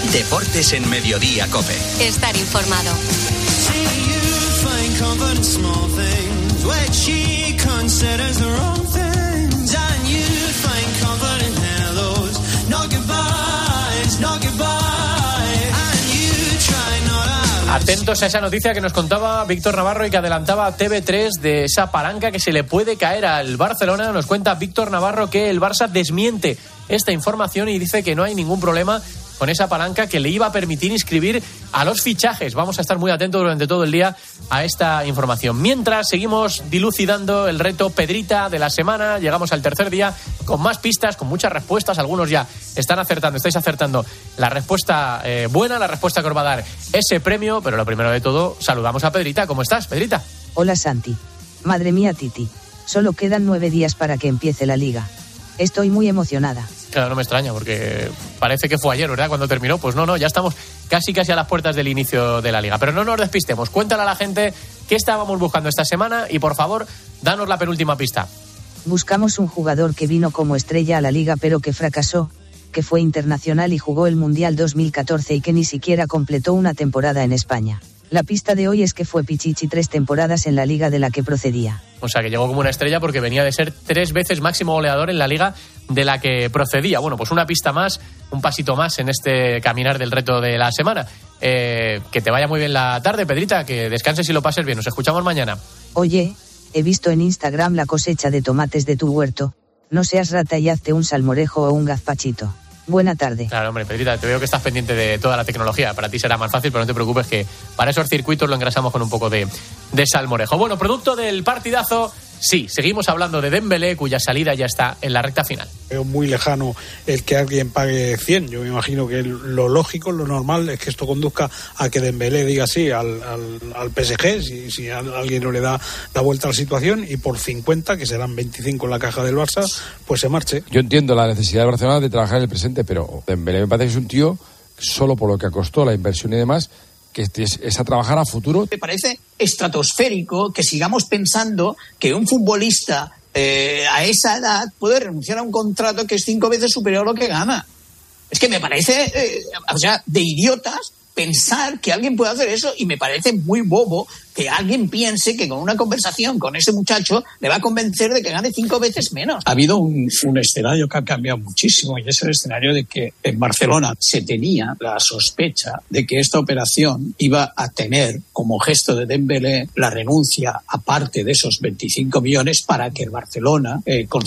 Deportes en Mediodía COPE. Estar informado. Atentos a esa noticia que nos contaba Víctor Navarro y que adelantaba TV3 de esa palanca que se le puede caer al Barcelona. Nos cuenta Víctor Navarro que el Barça desmiente esta información y dice que no hay ningún problema con esa palanca que le iba a permitir inscribir a los fichajes. Vamos a estar muy atentos durante todo el día a esta información. Mientras seguimos dilucidando el reto Pedrita de la semana, llegamos al tercer día con más pistas, con muchas respuestas. Algunos ya están acertando, estáis acertando la respuesta buena, la respuesta que os va a dar ese premio. Pero lo primero de todo, saludamos a Pedrita. ¿Cómo estás, Pedrita? Hola, Santi. Madre mía, Titi. Solo quedan 9 días para que empiece la liga. Estoy muy emocionada. Claro, no me extraña, porque parece que fue ayer, ¿verdad? Cuando terminó. Pues no, ya estamos casi a las puertas del inicio de la liga. Pero no nos despistemos. Cuéntale a la gente qué estábamos buscando esta semana y, por favor, danos la penúltima pista. Buscamos un jugador que vino como estrella a la liga pero que fracasó, que fue internacional y jugó el Mundial 2014 y que ni siquiera completó una temporada en España. La pista de hoy es que fue Pichichi 3 temporadas en la liga de la que procedía. O sea, que llegó como una estrella porque venía de ser 3 veces máximo goleador en la liga de la que procedía. Bueno, pues una pista más, un pasito más en este caminar del reto de la semana. Que te vaya muy bien la tarde, Pedrita, que descanses y lo pases bien. Nos escuchamos mañana. Oye, he visto en Instagram la cosecha de tomates de tu huerto. No seas rata y hazte un salmorejo o un gazpachito. Buena tarde. Claro, hombre, Pedrita, te veo que estás pendiente de toda la tecnología. Para ti será más fácil, pero no te preocupes que para esos circuitos lo engrasamos con un poco de salmorejo. Bueno, producto del partidazo, sí, seguimos hablando de Dembélé, cuya salida ya está en la recta final. Veo muy lejano el que alguien pague 100. Yo me imagino que lo lógico, lo normal es que esto conduzca a que Dembélé diga sí al PSG, si alguien no le da la vuelta a la situación, y por 50, que serán 25 en la caja del Barça, pues se marche. Yo entiendo la necesidad de Barcelona de trabajar en el presente, pero Dembélé me parece que es un tío, solo por lo que costó la inversión y demás, que es a trabajar a futuro. Me parece estratosférico que sigamos pensando que un futbolista a esa edad puede renunciar a un contrato que es 5 veces superior a lo que gana. Es que me parece, de idiotas pensar que alguien puede hacer eso, y me parece muy bobo que alguien piense que con una conversación con ese muchacho le va a convencer de que gane 5 veces menos. Ha habido un escenario que ha cambiado muchísimo, y es el escenario de que en Barcelona se tenía la sospecha de que esta operación iba a tener como gesto de Dembélé la renuncia a parte de esos 25 millones para que el Barcelona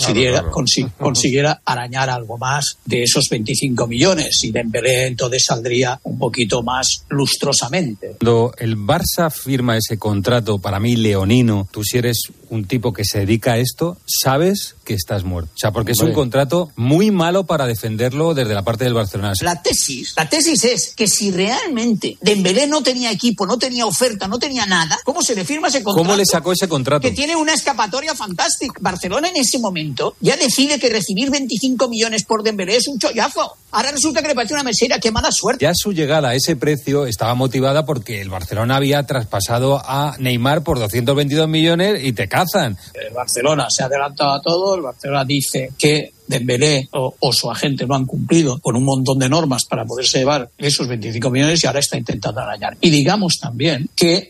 consiguiera arañar algo más de esos 25 millones, y Dembélé entonces saldría un poquito más lustrosamente. Cuando el Barça firma ese contrato, para mí leonino, tú si eres un tipo que se dedica a esto, sabes que estás muerto. O sea, porque es un contrato muy malo para defenderlo desde la parte del Barcelona. La tesis es que si realmente Dembélé no tenía equipo, no tenía oferta, no tenía nada, ¿cómo se le firma ese contrato? ¿Cómo le sacó ese contrato? Que tiene una escapatoria fantástica. Barcelona en ese momento ya decide que recibir 25 millones por Dembélé es un chollazo. Ahora resulta que le parece una mesera. ¡Qué mala suerte! Ya su llegada a ese precio estaba motivada porque el Barcelona había traspasado a Neymar por 222 millones y te cazan. El Barcelona se ha adelantado a todo. El Barcelona dice que Dembélé o su agente no han cumplido con un montón de normas para poderse llevar esos 25 millones y ahora está intentando arañar. Y digamos también que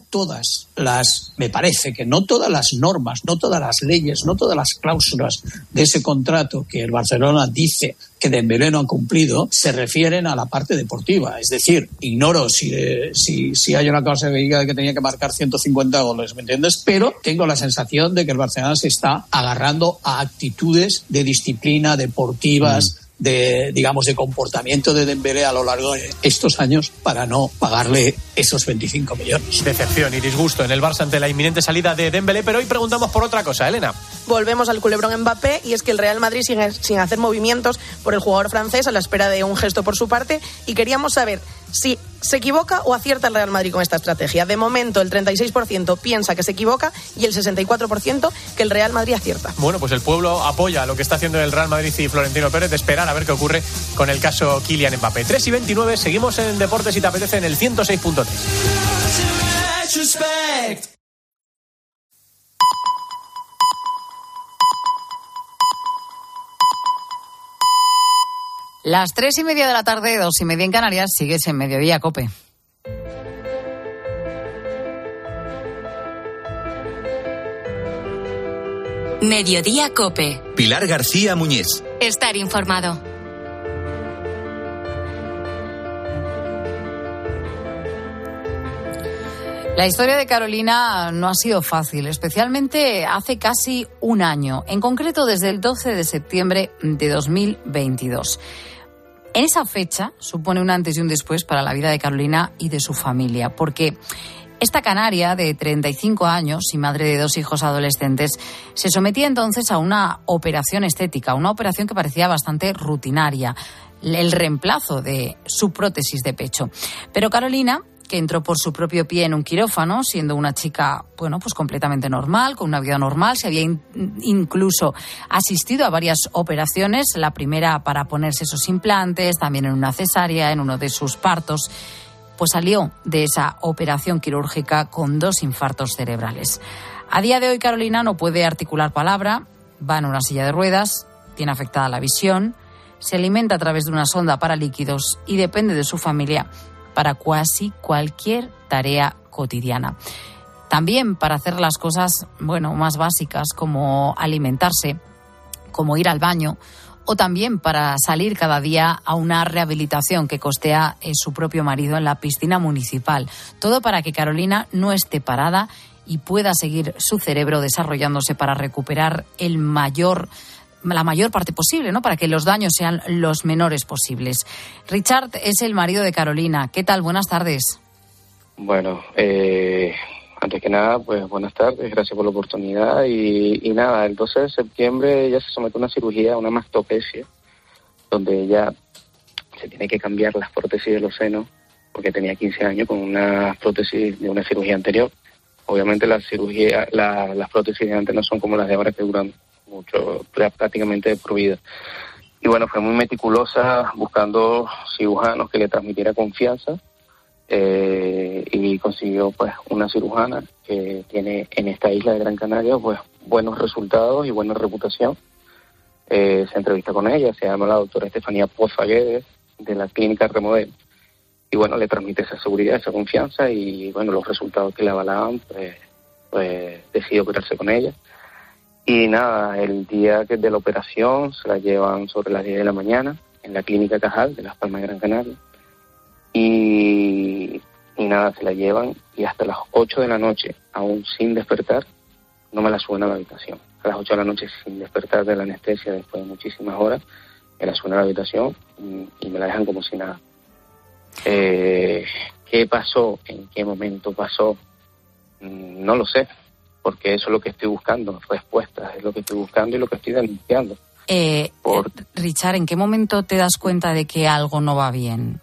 me parece que no todas las normas, no todas las leyes, no todas las cláusulas de ese contrato que el Barcelona dice que Dembélé no ha cumplido se refieren a la parte deportiva. Es decir, ignoro si hay una cláusula que diga que tenía que marcar 150 goles, ¿me entiendes? Pero tengo la sensación de que el Barcelona se está agarrando a actitudes de disciplina deportivas, de comportamiento de Dembélé a lo largo de estos años para no pagarle esos 25 millones. Decepción y disgusto en el Barça ante la inminente salida de Dembélé, pero hoy preguntamos por otra cosa, Elena. Volvemos al culebrón Mbappé, y es que el Real Madrid sigue sin hacer movimientos por el jugador francés a la espera de un gesto por su parte, y queríamos saber si se equivoca o acierta el Real Madrid con esta estrategia. De momento el 36% piensa que se equivoca y el 64% que el Real Madrid acierta. Bueno, pues el pueblo apoya lo que está haciendo el Real Madrid y Florentino Pérez, de esperar a ver qué ocurre con el caso Kylian Mbappé. 3:29, seguimos en Deportes si te apetece en el 106.3. Las 3:30 de la tarde, 2:30 en Canarias, sigues en Mediodía COPE. Mediodía COPE. Pilar García Muñiz. Estar informado. La historia de Carolina no ha sido fácil, especialmente hace casi un año, en concreto desde el 12 de septiembre de 2022. En esa fecha supone un antes y un después para la vida de Carolina y de su familia, porque esta canaria de 35 años y madre de 2 hijos adolescentes se sometía entonces a una operación estética, una operación que parecía bastante rutinaria, el reemplazo de su prótesis de pecho. Pero Carolina, que entró por su propio pie en un quirófano, siendo una chica, pues completamente normal, con una vida normal, se había incluso asistido a varias operaciones, la primera para ponerse esos implantes, también en una cesárea, en uno de sus partos, pues salió de esa operación quirúrgica con 2 infartos cerebrales. A día de hoy Carolina no puede articular palabra, va en una silla de ruedas, tiene afectada la visión, se alimenta a través de una sonda para líquidos y depende de su familia para casi cualquier tarea cotidiana. También para hacer las cosas, más básicas, como alimentarse, como ir al baño, o también para salir cada día a una rehabilitación que costea su propio marido en la piscina municipal. Todo para que Carolina no esté parada y pueda seguir su cerebro desarrollándose para recuperar la mayor parte posible, ¿no? Para que los daños sean los menores posibles. Richard es el marido de Carolina. ¿Qué tal? Buenas tardes. Bueno, antes que nada, pues buenas tardes, gracias por la oportunidad. Y nada, el 12 de septiembre ella se somete a una cirugía, una mastopecia, donde ella se tiene que cambiar las prótesis de los senos, porque tenía 15 años con una prótesis de una cirugía anterior. Obviamente las prótesis de antes no son como las de ahora, que duran mucho, prácticamente de por vida. Y bueno, fue muy meticulosa buscando cirujanos que le transmitiera confianza, y consiguió pues una cirujana que tiene en esta isla de Gran Canaria pues buenos resultados y buena reputación. Se entrevista con ella, se llama la doctora Estefanía Poza Guedes, de la clínica Remodel, y bueno, le transmite esa seguridad, esa confianza, y bueno, los resultados que le avalaban, pues decidió operarse con ella. Y nada, el día de la operación se la llevan sobre las 10 de la mañana en la clínica Cajal de Las Palmas de Gran Canaria. Y nada, se la llevan y hasta las 8 de la noche, aún sin despertar, no me la suben a la habitación. A las 8 de la noche, sin despertar de la anestesia, después de muchísimas horas, me la suben a la habitación y me la dejan como si nada. ¿Qué pasó? ¿En qué momento pasó? No lo sé, porque eso es lo que estoy buscando, respuestas, es lo que estoy buscando y lo que estoy denunciando. Richard, ¿en qué momento te das cuenta de que algo no va bien?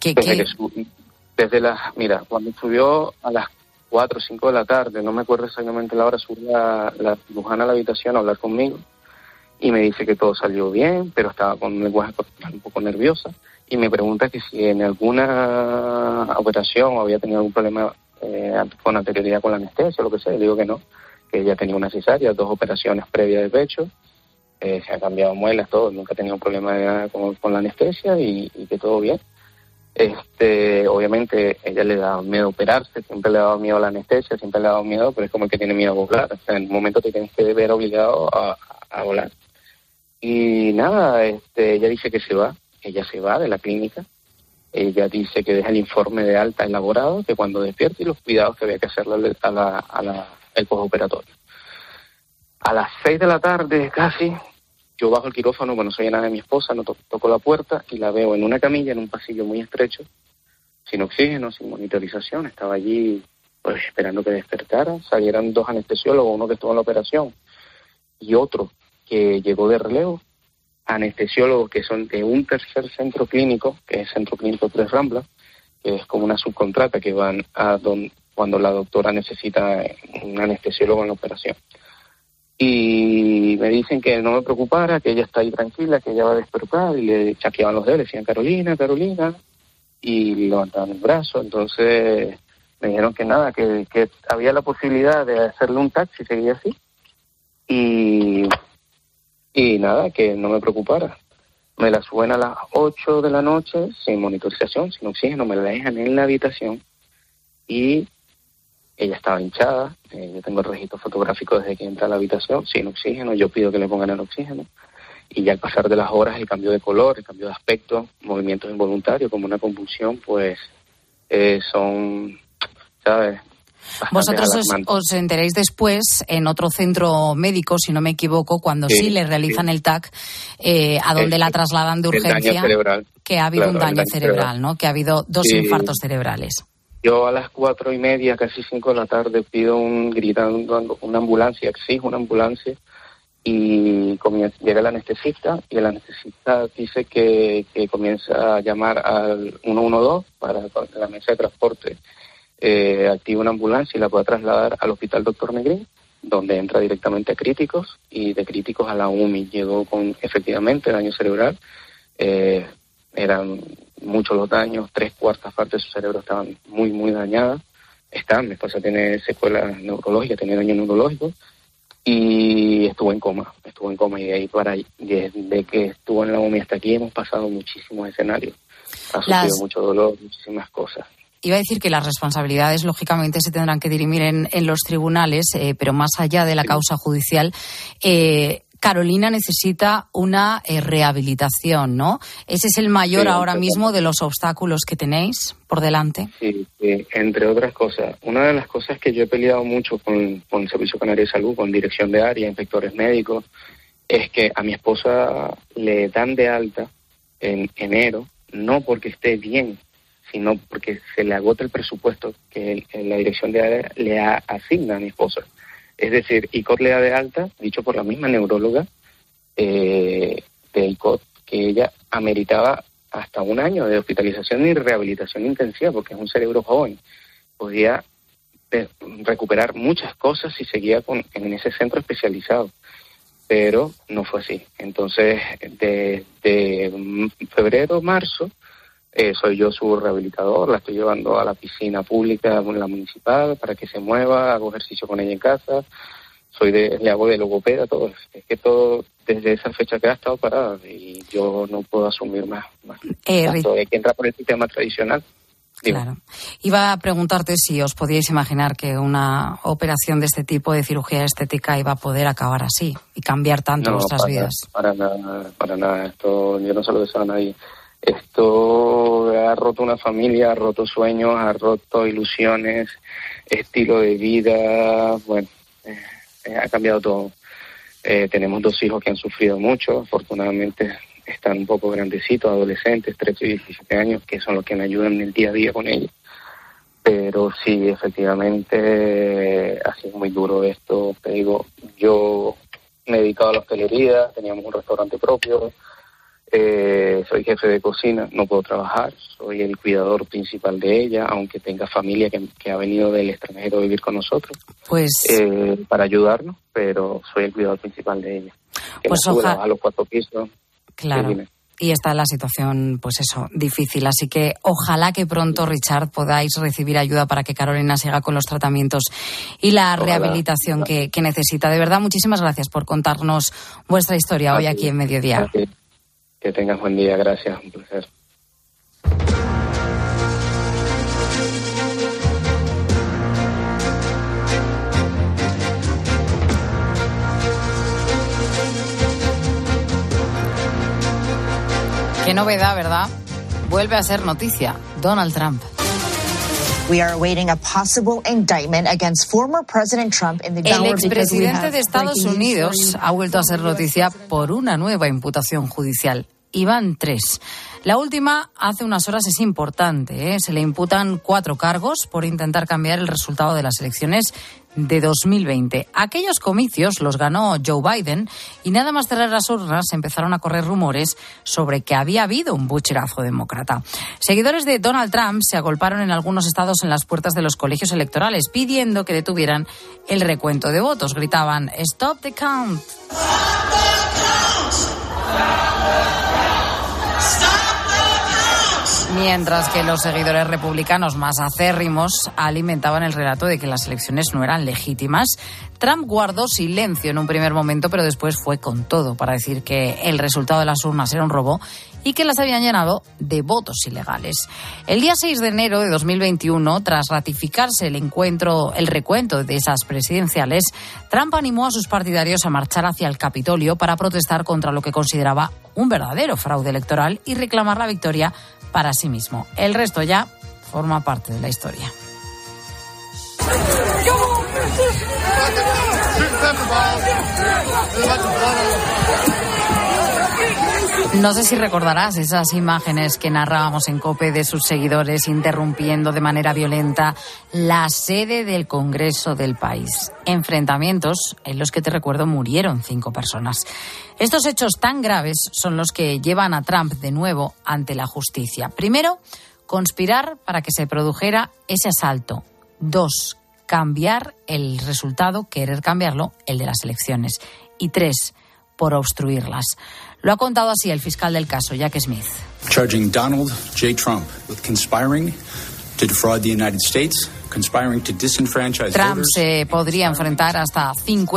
Mira, cuando subió a las 4 o 5 de la tarde, no me acuerdo exactamente la hora, subió la cirujana a la habitación a hablar conmigo y me dice que todo salió bien, pero estaba con un lenguaje corporal un poco nerviosa, y me pregunta que si en alguna operación o había tenido algún problema con anterioridad con la anestesia o lo que sea. Le digo que no, que ella tenía una cesárea, 2 operaciones previas de pecho, se han cambiado muelas, todo, nunca ha tenido un problema con la anestesia y que todo bien. Obviamente ella le da miedo operarse, siempre le ha dado miedo a la anestesia, siempre le ha dado miedo, pero es como el que tiene miedo a volar. O sea, en un momento te tienes que ver obligado a volar. Y nada, ella dice que ella se va de la clínica. Ella dice que deja el informe de alta elaborado, que cuando despierte y los cuidados que había que hacerle el postoperatorio. A las 6 de la tarde casi, yo bajo el quirófano, no sabía nada de mi esposa, no toco la puerta y la veo en una camilla, en un pasillo muy estrecho, sin oxígeno, sin monitorización. Estaba allí pues esperando que despertara. Salieran 2 anestesiólogos, uno que estuvo en la operación y otro que llegó de relevo, anestesiólogos que son de un tercer centro clínico, que es Centro Clínico Tres Ramblas, que es como una subcontrata que van a cuando la doctora necesita un anestesiólogo en la operación. Y me dicen que no me preocupara, que ella está ahí tranquila, que ella va a despertar, y le chaqueaban los dedos, decían Carolina, Carolina, y levantaban el brazo. Entonces me dijeron que nada, que había la posibilidad de hacerle un taxi, seguía así, y nada, que no me preocupara. Me la suben a las 8 de la noche sin monitorización, sin oxígeno, me la dejan en la habitación y ella estaba hinchada. Yo tengo el registro fotográfico desde que entra a la habitación, sin oxígeno. Yo pido que le pongan el oxígeno. Y ya al pasar de las horas, el cambio de color, el cambio de aspecto, movimientos involuntarios como una convulsión, pues son, ¿sabes? Vosotros os enteréis después en otro centro médico, si no me equivoco, cuando sí le realizan el TAC, a donde la trasladan de urgencia, que ha habido un daño cerebral, ¿no? Que ha habido 2 infartos cerebrales. Yo a las 4:30, casi 5 de la tarde, pido gritando una ambulancia, exijo una ambulancia, y llega el anestesista, y el anestesista dice que comienza a llamar al 112 para la mesa de transporte. Activa una ambulancia y la puede trasladar al Hospital Dr. Negrín, donde entra directamente a críticos, y de críticos a la UMI. Llegó con, efectivamente, daño cerebral. Eran muchos los daños, 3/4 partes de su cerebro estaban muy, muy dañadas. Mi esposa tiene secuelas neurológicas, tiene daño neurológico, y estuvo en coma, y de ahí para ahí, desde que estuvo en la UMI hasta aquí, hemos pasado muchísimos escenarios. Ha sufrido mucho dolor, muchísimas cosas. Iba a decir que las responsabilidades, lógicamente, se tendrán que dirimir en los tribunales, pero más allá de la causa judicial, Carolina necesita una rehabilitación, ¿no? Ese es el mayor ahora mismo de los obstáculos que tenéis por delante. Sí, entre otras cosas. Una de las cosas que yo he peleado mucho con el Servicio Canario de Salud, con dirección de área, inspectores médicos, es que a mi esposa le dan de alta en enero, no porque esté bien, sino porque se le agota el presupuesto que la dirección de área le asigna a mi esposa. Es decir, ICOT le da de alta, dicho por la misma neuróloga de ICOT, que ella ameritaba hasta 1 año de hospitalización y rehabilitación intensiva, porque es un cerebro joven. Podía recuperar muchas cosas si seguía en ese centro especializado, pero no fue así. Entonces, desde febrero, marzo, soy yo su rehabilitador, la estoy llevando a la piscina pública, la municipal, para que se mueva, hago ejercicio con ella en casa, le hago de logopeda, todo. Es que todo desde esa fecha que ha estado parada y yo no puedo asumir más. Hay que entrar por el sistema tradicional. Claro. Iba a preguntarte si os podíais imaginar que una operación de este tipo de cirugía estética iba a poder acabar así y cambiar tanto vuestras vidas. Para nada. Esto yo no se lo deseo a nadie. Esto ha roto una familia, ha roto sueños, ha roto ilusiones, estilo de vida, ha cambiado todo. Tenemos 2 hijos que han sufrido mucho, afortunadamente están un poco grandecitos, adolescentes, 13 y 17 años, que son los que me ayudan en el día a día con ellos. Pero sí, efectivamente, ha sido muy duro esto. Te digo, yo me he dedicado a la hostelería, teníamos un restaurante propio. Soy jefe de cocina, no puedo trabajar, soy el cuidador principal de ella, aunque tenga familia que ha venido del extranjero a vivir con nosotros, para ayudarnos, pero soy el cuidador principal de ella. Pues ojalá a los 4 pisos. Claro. Y está la situación, pues eso, difícil. Así que ojalá que pronto, Richard, podáis recibir ayuda para que Carolina siga con los tratamientos y la rehabilitación que necesita. De verdad, muchísimas gracias por contarnos vuestra historia hoy aquí en Mediodía. Que tengas buen día, gracias, un placer. Qué novedad, ¿verdad? Vuelve a ser noticia Donald Trump. We are awaiting a possible indictment against former President Trump in the El expresidente de Estados Unidos ha vuelto a ser noticia por una nueva imputación judicial. Y van 3. La última, hace unas horas, es importante, Se le imputan 4 cargos por intentar cambiar el resultado de las elecciones de 2020. Aquellos comicios los ganó Joe Biden y nada más cerrar las urnas empezaron a correr rumores sobre que había habido un bucherazo demócrata. Seguidores de Donald Trump se agolparon en algunos estados en las puertas de los colegios electorales pidiendo que detuvieran el recuento de votos. Gritaban "Stop the count". Mientras que los seguidores republicanos más acérrimos alimentaban el relato de que las elecciones no eran legítimas, Trump guardó silencio en un primer momento, pero después fue con todo para decir que el resultado de las urnas era un robo y que las habían llenado de votos ilegales. El día 6 de enero de 2021, tras ratificarse el recuento de esas presidenciales, Trump animó a sus partidarios a marchar hacia el Capitolio para protestar contra lo que consideraba un verdadero fraude electoral y reclamar la victoria para sí mismo. El resto ya forma parte de la historia. No sé si recordarás esas imágenes que narrábamos en COPE de sus seguidores interrumpiendo de manera violenta la sede del Congreso del país. Enfrentamientos en los que, te recuerdo, murieron 5 personas. Estos hechos tan graves son los que llevan a Trump de nuevo ante la justicia. Primero, conspirar para que se produjera ese asalto. 2, cambiar el resultado, querer cambiarlo, el de las elecciones. Y 3, por obstruirlas. Lo ha contado así el fiscal del caso, Jack Smith. Charging Donald J. Trump with conspiring to defraud the United States, conspiring to disenfranchise Trump voters. se podría enfrentar hasta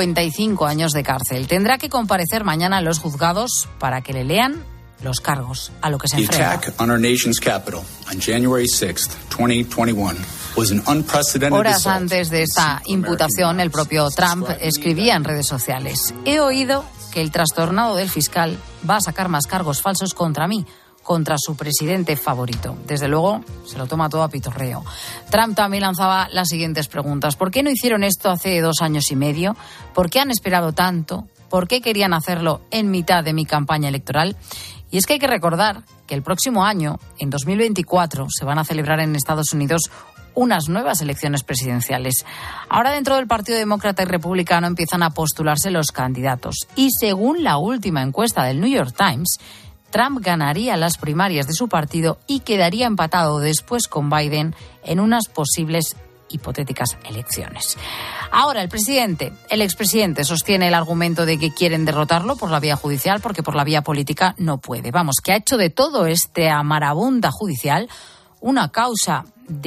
55 años de cárcel. Tendrá que comparecer mañana en los juzgados para que le lean los cargos a lo que se The enfrenta. attack on our nation's capital on January 6th, 2021 was an unprecedented Horas assault. antes de esta imputación, el propio Trump escribía en redes sociales: he oído que el trastornado del fiscal va a sacar más cargos falsos contra mí, contra su presidente favorito. Desde luego, se lo toma todo a pitorreo. Trump también lanzaba las siguientes preguntas. ¿Por qué no hicieron esto hace 2 años y medio? ¿Por qué han esperado tanto? ¿Por qué querían hacerlo en mitad de mi campaña electoral? Y es que hay que recordar que el próximo año, en 2024, se van a celebrar en Estados Unidos unas nuevas elecciones presidenciales. Ahora, dentro del Partido Demócrata y Republicano empiezan a postularse los candidatos. Y según la última encuesta del New York Times, Trump ganaría las primarias de su partido y quedaría empatado después con Biden en unas posibles hipotéticas elecciones. Ahora, el expresidente sostiene el argumento de que quieren derrotarlo por la vía judicial porque por la vía política no puede. Vamos, que ha hecho de todo esta marabunta judicial una causa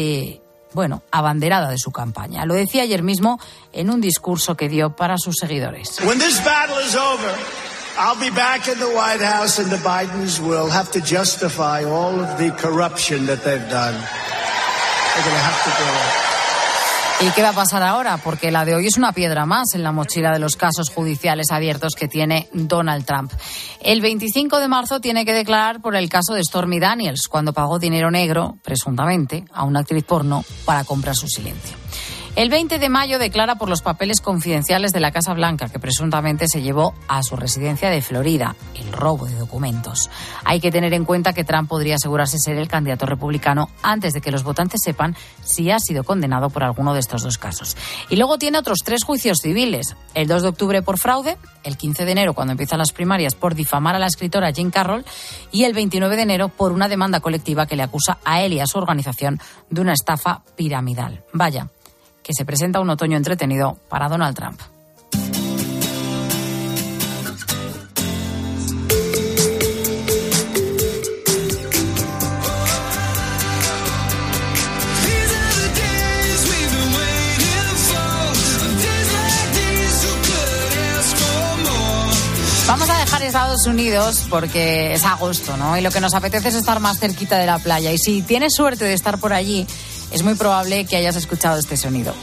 abanderada de su campaña. Lo decía ayer mismo en un discurso que dio para sus seguidores. When this battle is over, I'll be back in the White House and the Bidens will have to justify all of the corruption that they've done. They're going to have to do it. ¿Y qué va a pasar ahora? Porque la de hoy es una piedra más en la mochila de los casos judiciales abiertos que tiene Donald Trump. El 25 de marzo tiene que declarar por el caso de Stormy Daniels, cuando pagó dinero negro, presuntamente, a una actriz porno para comprar su silencio. El 20 de mayo declara por los papeles confidenciales de la Casa Blanca que presuntamente se llevó a su residencia de Florida, el robo de documentos. Hay que tener en cuenta que Trump podría asegurarse ser el candidato republicano antes de que los votantes sepan si ha sido condenado por alguno de estos 2 casos. Y luego tiene otros 3 juicios civiles. El 2 de octubre por fraude, el 15 de enero cuando empiezan las primarias por difamar a la escritora Jean Carroll y el 29 de enero por una demanda colectiva que le acusa a él y a su organización de una estafa piramidal. Vaya, que se presenta un otoño entretenido para Donald Trump. Vamos a dejar Estados Unidos porque es agosto, ¿no? Y lo que nos apetece es estar más cerquita de la playa. Y si tienes suerte de estar por allí, es muy probable que hayas escuchado este sonido.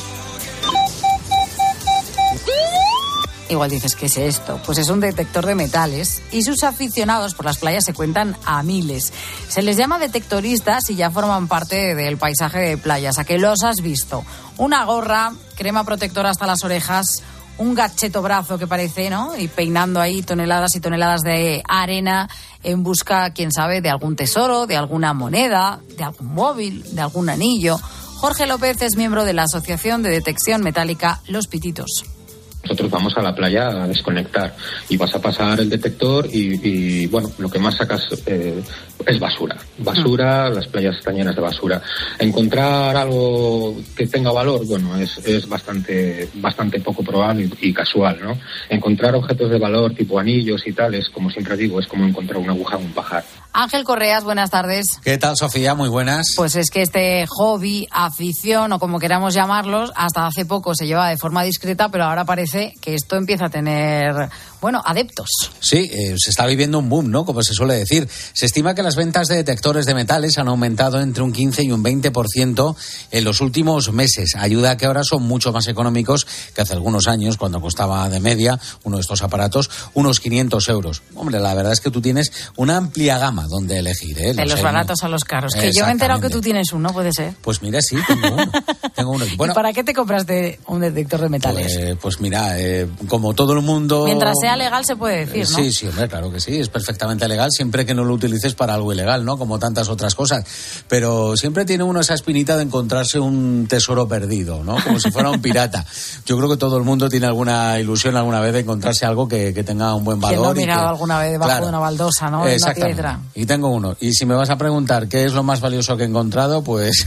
Igual dices, ¿qué es esto? Pues es un detector de metales y sus aficionados por las playas se cuentan a miles. Se les llama detectoristas y ya forman parte del paisaje de playas. ¿A qué los has visto? Una gorra, crema protectora hasta las orejas, un gacheto brazo que parece, ¿no? Y peinando ahí toneladas y toneladas de arena en busca, quién sabe, de algún tesoro, de alguna moneda, de algún móvil, de algún anillo. Jorge López es miembro de la Asociación de Detección Metálica Los Pititos. Nosotros vamos a la playa a desconectar y vas a pasar el detector y bueno, lo que más sacas es basura. Las playas están llenas de basura. Encontrar algo que tenga valor, bueno, es bastante poco probable y casual, ¿no? Encontrar objetos de valor tipo anillos y tales, como siempre digo, es como encontrar una aguja en un pajar. Ángel Correas, buenas tardes. ¿Qué tal, Sofía? Muy buenas. Pues es que este hobby, afición o como queramos llamarlos, hasta hace poco se llevaba de forma discreta, pero ahora parece que esto empieza a tener, adeptos. Sí, se está viviendo un boom, ¿no? Como se suele decir. Se estima que las ventas de detectores de metales han aumentado entre un 15 y un 20% en los últimos meses. Ayuda a que ahora son mucho más económicos que hace algunos años, cuando costaba de media uno de estos aparatos unos 500 euros. Hombre, la verdad es que tú tienes una amplia gama donde elegir, ¿eh? De los baratos a los caros. Que yo me he enterado que tú tienes uno, ¿puede ser? Pues mira, sí, tengo uno. Bueno, ¿y para qué te compraste un detector de metales? Pues mira, como todo el mundo... Mientras sea legal se puede decir, ¿no? Sí, hombre, claro que sí, es perfectamente legal, siempre que no lo utilices para algo ilegal, ¿no? Como tantas otras cosas. Pero siempre tiene uno esa espinita de encontrarse un tesoro perdido, ¿no? Como si fuera un pirata. Yo creo que todo el mundo tiene alguna ilusión alguna vez de encontrarse algo que tenga un buen valor. Que no ha mirado alguna vez debajo de una baldosa, ¿no? De una piedra. Y tengo uno. Y si me vas a preguntar qué es lo más valioso que he encontrado, pues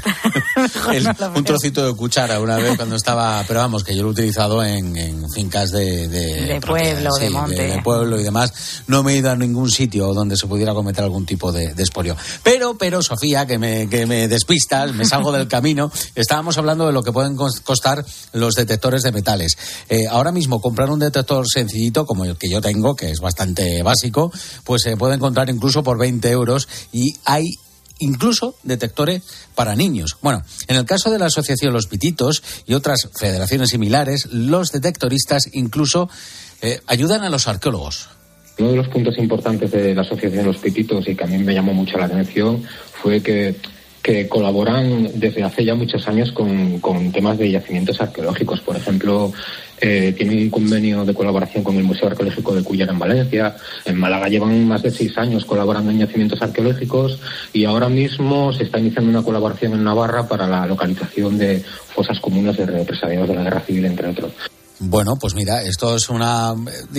un trocito de cuchara una vez cuando estaba... Pero vamos, que yo lo he utilizado en fincas de pueblo, de monte. De pueblo y demás. No me he ido a ningún sitio donde se pudiera cometer algún tipo de expolio. Pero, Sofía, que me despistas, me salgo del camino. Estábamos hablando de lo que pueden costar los detectores de metales. Ahora mismo comprar un detector sencillito como el que yo tengo, que es bastante básico, pues se puede encontrar incluso por 20 euros y hay incluso detectores para niños. Bueno, en el caso de la Asociación Los Pititos y otras federaciones similares, los detectoristas incluso ayudan a los arqueólogos. Uno de los puntos importantes de la Asociación Los Pititos y que a mí me llamó mucho la atención fue que colaboran desde hace ya muchos años con temas de yacimientos arqueológicos. Por ejemplo, tienen un convenio de colaboración con el Museo Arqueológico de Cullera en Valencia. En Málaga llevan más de 6 años colaborando en yacimientos arqueológicos y ahora mismo se está iniciando una colaboración en Navarra para la localización de fosas comunes de represaliados de la Guerra Civil, entre otros. Bueno, pues mira, esto es una,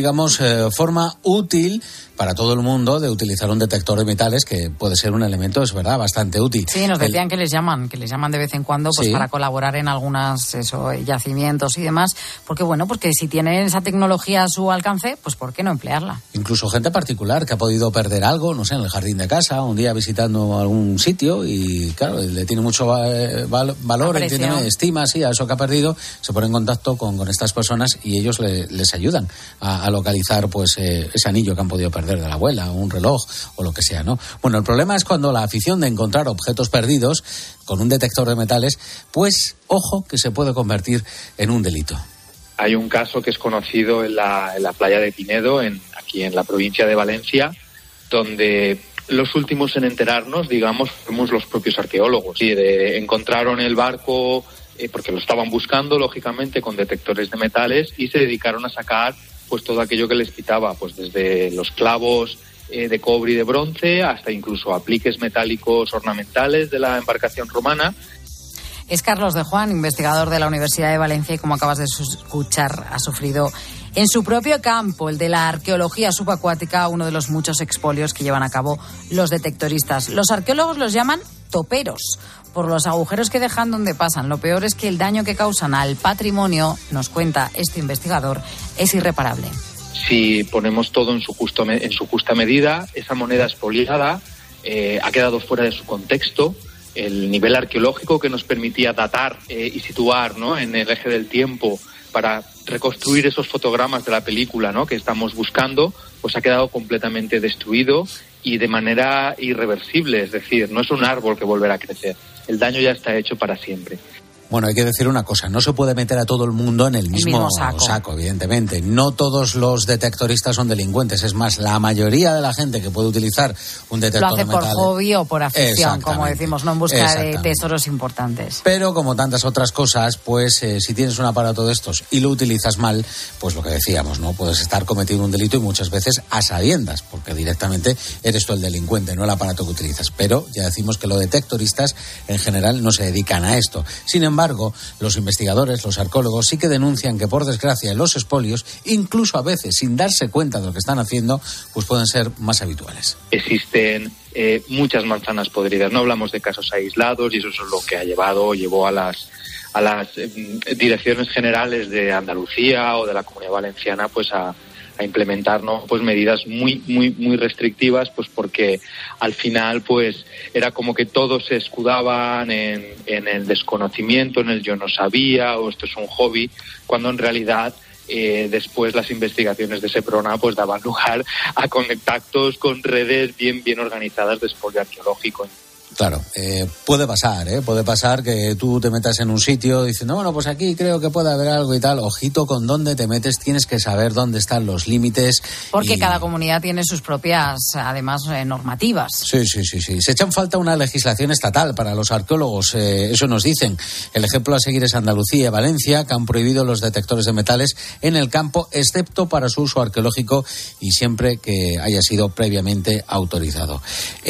forma útil para todo el mundo de utilizar un detector de metales, que puede ser un elemento, es verdad, bastante útil. Sí, nos decían que les llaman de vez en cuando, pues sí, para colaborar en algunos yacimientos y demás, porque si tienen esa tecnología a su alcance, pues ¿por qué no emplearla? Incluso gente particular que ha podido perder algo, no sé, en el jardín de casa, un día visitando algún sitio y claro, le tiene mucho valor, tiene estima, sí, a eso que ha perdido, se pone en contacto con estas personas y ellos les ayudan a localizar pues ese anillo que han podido perder de la abuela, o un reloj o lo que sea, ¿no? Bueno, el problema es cuando la afición de encontrar objetos perdidos con un detector de metales, pues ojo que se puede convertir en un delito. Hay un caso que es conocido en la playa de Pinedo, aquí en la provincia de Valencia, donde los últimos en enterarnos, fuimos los propios arqueólogos. Sí, encontraron el barco porque lo estaban buscando, lógicamente, con detectores de metales y se dedicaron a sacar pues todo aquello que les quitaba, pues desde los clavos de cobre y de bronce hasta incluso apliques metálicos ornamentales de la embarcación romana. Es Carlos de Juan, investigador de la Universidad de Valencia y, como acabas de escuchar, ha sufrido en su propio campo, el de la arqueología subacuática, uno de los muchos expolios que llevan a cabo los detectoristas. Los arqueólogos los llaman toperos por los agujeros que dejan donde pasan. Lo peor es que el daño que causan al patrimonio, nos cuenta este investigador, es irreparable. Si ponemos todo en su justa medida, esa moneda expoliada ha quedado fuera de su contexto. El nivel arqueológico que nos permitía datar y situar, ¿no?, en el eje del tiempo para reconstruir esos fotogramas de la película, ¿no?, que estamos buscando, pues ha quedado completamente destruido y de manera irreversible. Es decir, no es un árbol que volverá a crecer. El daño ya está hecho para siempre. Bueno, hay que decir una cosa, no se puede meter a todo el mundo en el mismo saco, evidentemente. No todos los detectoristas son delincuentes, es más, la mayoría de la gente que puede utilizar un detector de metales... Lo hace por hobby o por afición, como decimos, no en busca de tesoros importantes. Pero como tantas otras cosas, pues si tienes un aparato de estos y lo utilizas mal, pues lo que decíamos, ¿no? Puedes estar cometiendo un delito y muchas veces a sabiendas, porque directamente eres tú el delincuente, no el aparato que utilizas. Pero ya decimos que los detectoristas en general no se dedican a esto. Sin embargo, los investigadores, los arqueólogos, sí que denuncian que, por desgracia, los expolios, incluso a veces sin darse cuenta de lo que están haciendo, pues pueden ser más habituales. Existen muchas manzanas podridas. No hablamos de casos aislados y eso es lo que llevó a las direcciones generales de Andalucía o de la Comunidad Valenciana pues a implementar, ¿no?, pues medidas muy restrictivas, pues porque al final pues era como que todos se escudaban en el desconocimiento, en el yo no sabía, o esto es un hobby, cuando en realidad después las investigaciones de ese programa pues daban lugar a contactos con redes bien organizadas de expolio arqueológico. Claro, puede pasar que tú te metas en un sitio diciendo, bueno, pues aquí creo que puede haber algo y tal. Ojito con dónde te metes, tienes que saber dónde están los límites. Porque cada comunidad tiene sus propias, además, normativas. Sí. Se echa en falta una legislación estatal para los arqueólogos, eso nos dicen. El ejemplo a seguir es Andalucía y Valencia, que han prohibido los detectores de metales en el campo, excepto para su uso arqueológico y siempre que haya sido previamente autorizado.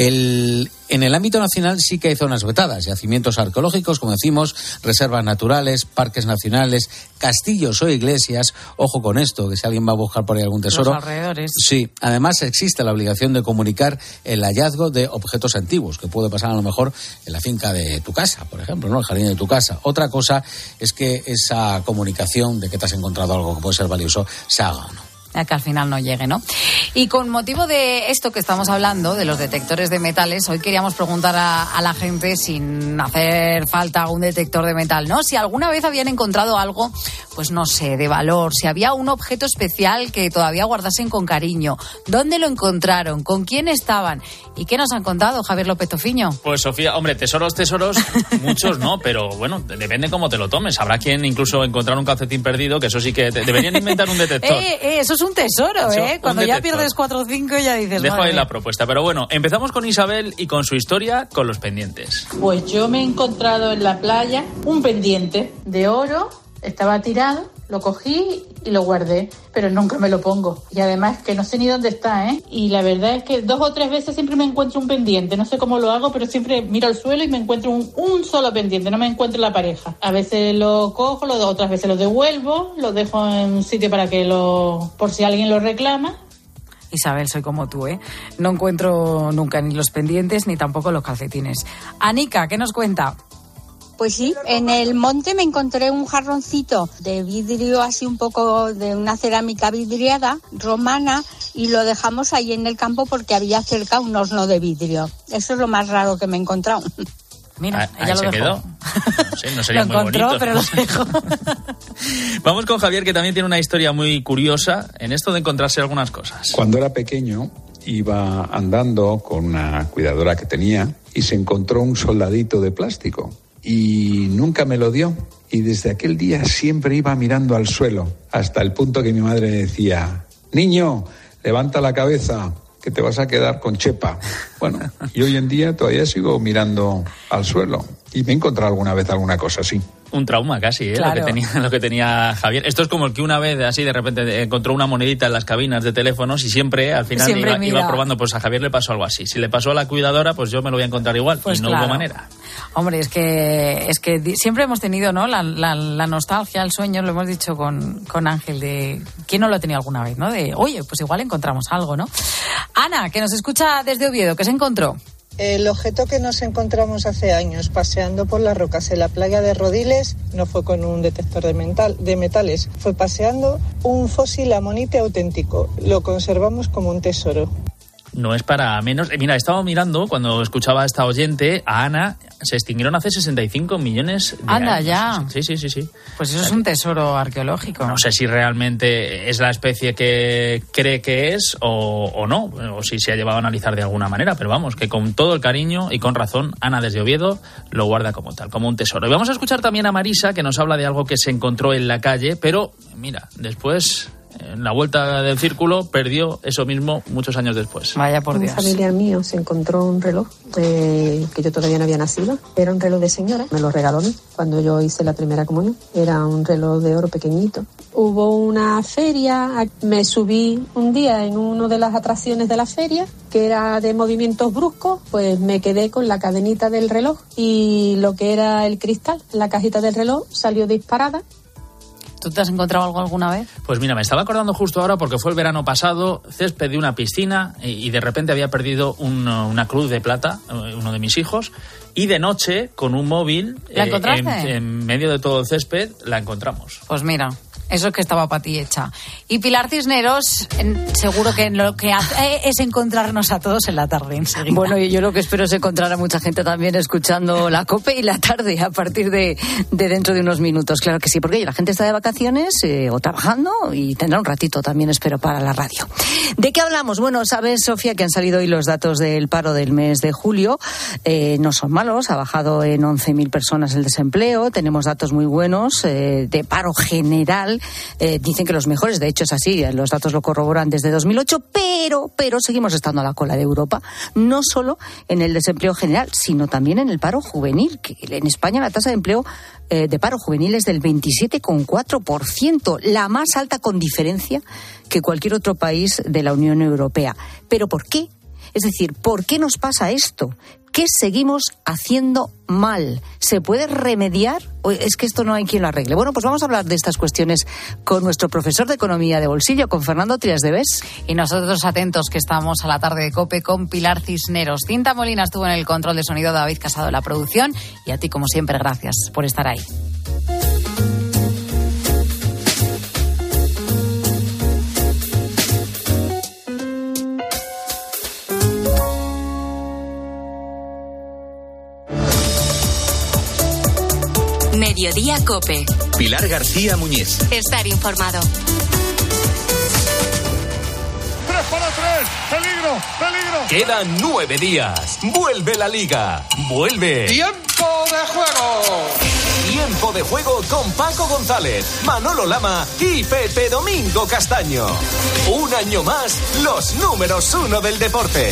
En el ámbito nacional sí que hay zonas vetadas, yacimientos arqueológicos, como decimos, reservas naturales, parques nacionales, castillos o iglesias. Ojo con esto, que si alguien va a buscar por ahí algún tesoro. Los alrededores. Sí, además existe la obligación de comunicar el hallazgo de objetos antiguos, que puede pasar a lo mejor en la finca de tu casa, por ejemplo, ¿no?, el jardín de tu casa. Otra cosa es que esa comunicación de que te has encontrado algo que puede ser valioso se haga o no. Que al final no llegue, ¿no? Y con motivo de esto que estamos hablando, de los detectores de metales, hoy queríamos preguntar a la gente, sin hacer falta un detector de metal, ¿no?, si alguna vez habían encontrado algo, pues no sé, de valor, si había un objeto especial que todavía guardasen con cariño, dónde lo encontraron, con quién estaban, y qué nos han contado, Javier López Tofiño. Pues Sofía, hombre, tesoros, muchos no, pero bueno, depende cómo te lo tomes. Habrá quien incluso encontrar un calcetín perdido, que eso sí que deberían inventar un detector. Eso es un tesoro, ¿eh? Cuando ya pierdes 4 o 5 ya dices... Dejo ahí la propuesta, pero bueno, empezamos con Isabel y con su historia con los pendientes. Pues yo me he encontrado en la playa un pendiente de oro, estaba tirado, lo cogí y lo guardé, pero nunca me lo pongo. Y además que no sé ni dónde está, ¿eh? Y la verdad es que 2 o 3 veces siempre me encuentro un pendiente. No sé cómo lo hago, pero siempre miro al suelo y me encuentro un solo pendiente. No me encuentro la pareja. A veces lo cojo, otras veces lo devuelvo, lo dejo en un sitio para que por si alguien lo reclama. Isabel, soy como tú, ¿eh? No encuentro nunca ni los pendientes ni tampoco los calcetines. Anika, ¿qué nos cuenta? Pues sí, en el monte me encontré un jarroncito de vidrio, así un poco de una cerámica vidriada romana, y lo dejamos ahí en el campo porque había cerca un horno de vidrio. Eso es lo más raro que me he encontrado. Mira, ella lo dejó. Quedó. No sé, no sería lo encontró, muy bonito. Pero lo dejó. Vamos con Javier, que también tiene una historia muy curiosa en esto de encontrarse algunas cosas. Cuando era pequeño iba andando con una cuidadora que tenía y se encontró un soldadito de plástico y nunca me lo dio. Y desde aquel día siempre iba mirando al suelo, hasta el punto que mi madre decía: niño, levanta la cabeza, que te vas a quedar con chepa. Bueno, y hoy en día todavía sigo mirando al suelo y me he encontrado alguna vez alguna cosa así. Un trauma casi, claro. lo que tenía Javier. Esto es como el que una vez así de repente encontró una monedita en las cabinas de teléfonos y siempre al final iba probando. Pues a Javier le pasó algo así. Si le pasó a la cuidadora, pues yo me lo voy a encontrar igual. Pues y no hubo manera. Hombre, es que siempre hemos tenido, ¿no?, la nostalgia, el sueño, lo hemos dicho con Ángel, de quién no lo ha tenido alguna vez, ¿no? De, oye, pues igual encontramos algo, ¿no? Ana, que nos escucha desde Oviedo, ¿qué se encontró? El objeto que nos encontramos hace años paseando por las rocas en la playa de Rodiles no fue con un detector de metales, fue paseando un fósil amonite auténtico. Lo conservamos como un tesoro. No es para menos. Mira, estaba mirando cuando escuchaba a esta oyente, a Ana, se extinguieron hace 65 millones de Anda, años. Ya. Sí. Pues eso es un tesoro arqueológico. No sé si realmente es la especie que cree que es o no, o si se ha llevado a analizar de alguna manera, pero vamos, que con todo el cariño y con razón, Ana desde Oviedo lo guarda como tal, como un tesoro. Y vamos a escuchar también a Marisa, que nos habla de algo que se encontró en la calle, pero mira, después, en la vuelta del círculo, perdió eso mismo muchos años después. Vaya por Dios. Un familiar mío se encontró un reloj que yo todavía no había nacido. Era un reloj de señora, me lo regaló a mí cuando yo hice la primera comunión. Era un reloj de oro pequeñito. Hubo una feria, me subí un día en una de las atracciones de la feria, que era de movimientos bruscos, pues me quedé con la cadenita del reloj y lo que era el cristal, la cajita del reloj salió disparada. ¿Tú te has encontrado algo alguna vez? Pues mira, me estaba acordando justo ahora porque fue el verano pasado, césped de una piscina y de repente había perdido una cruz de plata, uno de mis hijos, y de noche con un móvil ¿La encontraste? En medio de todo el césped la encontramos. Pues mira, Eso es que estaba para ti hecha. Y Pilar Cisneros, seguro que lo que hace es encontrarnos a todos en la tarde enseguida. Bueno, y yo lo que espero es encontrar a mucha gente también escuchando la COPE y la tarde a partir de dentro de unos minutos. Claro que sí, porque la gente está de vacaciones o trabajando y tendrá un ratito también, espero, para la radio. ¿De qué hablamos? Bueno, sabes, Sofía, que han salido hoy los datos del paro del mes de julio. No son malos, ha bajado en 11.000 personas el desempleo. Tenemos datos muy buenos de paro general. Dicen que los mejores, de hecho es así, los datos lo corroboran desde 2008, pero seguimos estando a la cola de Europa, no solo en el desempleo general, sino también en el paro juvenil, que en España la tasa de empleo de paro juvenil es del 27,4%, la más alta con diferencia que cualquier otro país de la Unión Europea. ¿Pero por qué? Es decir, ¿por qué nos pasa esto? ¿Qué seguimos haciendo mal? ¿Se puede remediar o es que esto no hay quien lo arregle? Bueno, pues vamos a hablar de estas cuestiones con nuestro profesor de Economía de Bolsillo, con Fernando Trias de Bes. Y nosotros atentos que estamos a la tarde de COPE con Pilar Cisneros. Cinta Molina estuvo en el control de sonido, David Casado en la producción. Y a ti, como siempre, gracias por estar ahí. Mediodía COPE. Pilar García Muñiz. Estar informado. 3 para 3. Peligro. Quedan 9 días. Vuelve la Liga. Vuelve. ¡Tiempo de juego! Tiempo de juego con Paco González, Manolo Lama y Pepe Domingo Castaño. Un año más, los números 1 del deporte.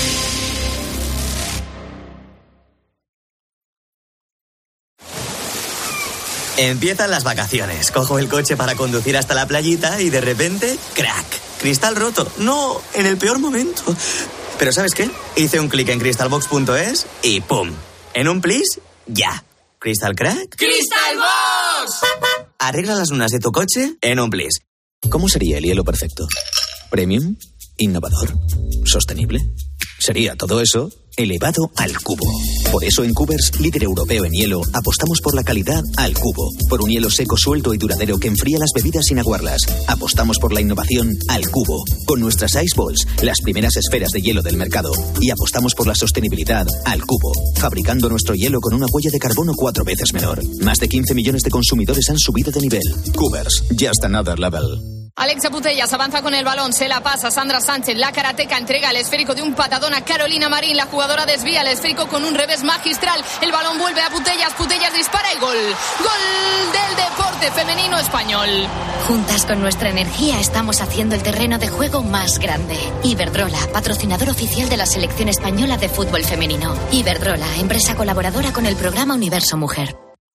Empiezan las vacaciones. Cojo el coche para conducir hasta la playita y de repente, ¡crack! Cristal roto. No, en el peor momento. Pero ¿sabes qué? Hice un clic en crystalbox.es y ¡pum! En un plis, ya. ¿Crystal crack? ¡Crystal Box! Arregla las lunas de tu coche en un plis. ¿Cómo sería el hielo perfecto? ¿Premium? ¿Innovador? ¿Sostenible? Sería todo eso elevado al cubo. Por eso en Cubers, líder europeo en hielo, apostamos por la calidad al cubo. Por un hielo seco, suelto y duradero que enfría las bebidas sin aguarlas. Apostamos por la innovación al cubo. Con nuestras Ice Balls, las primeras esferas de hielo del mercado. Y apostamos por la sostenibilidad al cubo. Fabricando nuestro hielo con una huella de carbono 4 veces menor. Más de 15 millones de consumidores han subido de nivel. Cubers, just another level. Alexia Putellas avanza con el balón, se la pasa Sandra Sánchez, la karateca entrega el esférico de un patadón a Carolina Marín, la jugadora desvía el esférico con un revés magistral, el balón vuelve a Putellas, Putellas dispara y gol, gol del deporte femenino español. Juntas con nuestra energía estamos haciendo el terreno de juego más grande. Iberdrola, patrocinador oficial de la selección española de fútbol femenino. Iberdrola, empresa colaboradora con el programa Universo Mujer.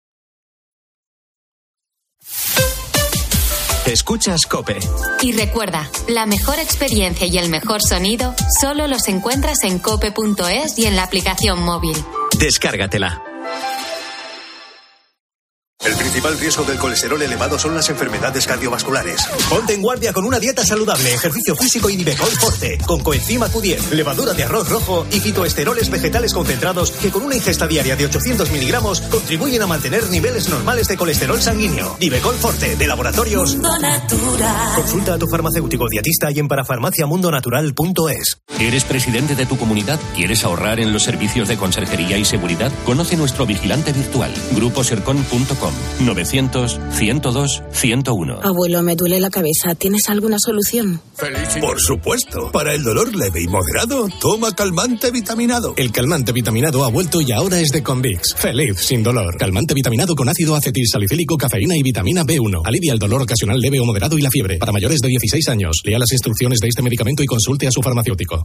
Escuchas COPE. Y recuerda, la mejor experiencia y el mejor sonido solo los encuentras en cope.es y en la aplicación móvil. Descárgatela. El principal riesgo del colesterol elevado son las enfermedades cardiovasculares. Ponte en guardia con una dieta saludable, ejercicio físico y Nivecol Forte, con coenzima Q10, levadura de arroz rojo y fitoesteroles vegetales concentrados que con una ingesta diaria de 800 miligramos contribuyen a mantener niveles normales de colesterol sanguíneo. Nivecol Forte, de Laboratorios Mundo Natural. Consulta a tu farmacéutico dietista y en parafarmaciamundonatural.es. ¿Eres presidente de tu comunidad? ¿Quieres ahorrar en los servicios de conserjería y seguridad? Conoce nuestro vigilante virtual, gruposercon.com. 900-102-101. Abuelo, me duele la cabeza. ¿Tienes alguna solución? Por supuesto. Para el dolor leve y moderado, toma calmante vitaminado. El calmante vitaminado ha vuelto y ahora es de Convix. Feliz sin dolor. Calmante vitaminado con ácido acetilsalicílico, cafeína y vitamina B1. Alivia el dolor ocasional leve o moderado y la fiebre. Para mayores de 16 años. Lea las instrucciones de este medicamento y consulte a su farmacéutico.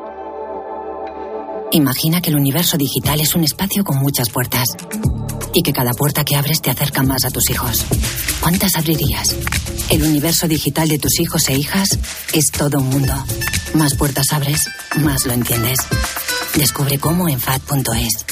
Imagina que el universo digital es un espacio con muchas puertas. Y que cada puerta que abres te acerca más a tus hijos. ¿Cuántas abrirías? El universo digital de tus hijos e hijas es todo un mundo. Más puertas abres, más lo entiendes. Descubre cómo en FAD.es.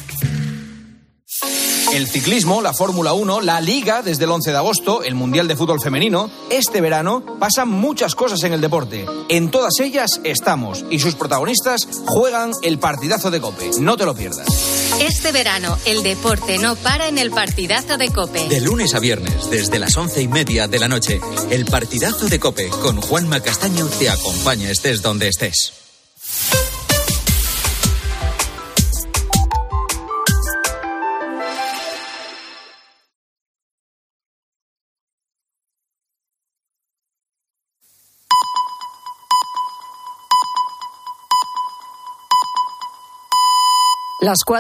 El ciclismo, la Fórmula 1, la Liga desde el 11 de agosto, el Mundial de Fútbol Femenino. Este verano pasan muchas cosas en el deporte. En todas ellas estamos y sus protagonistas juegan el partidazo de COPE. No te lo pierdas. Este verano, el deporte no para en el partidazo de COPE. De lunes a viernes, desde las 11:30 de la noche, el partidazo de COPE con Juanma Castaño te acompaña estés donde estés. Las 4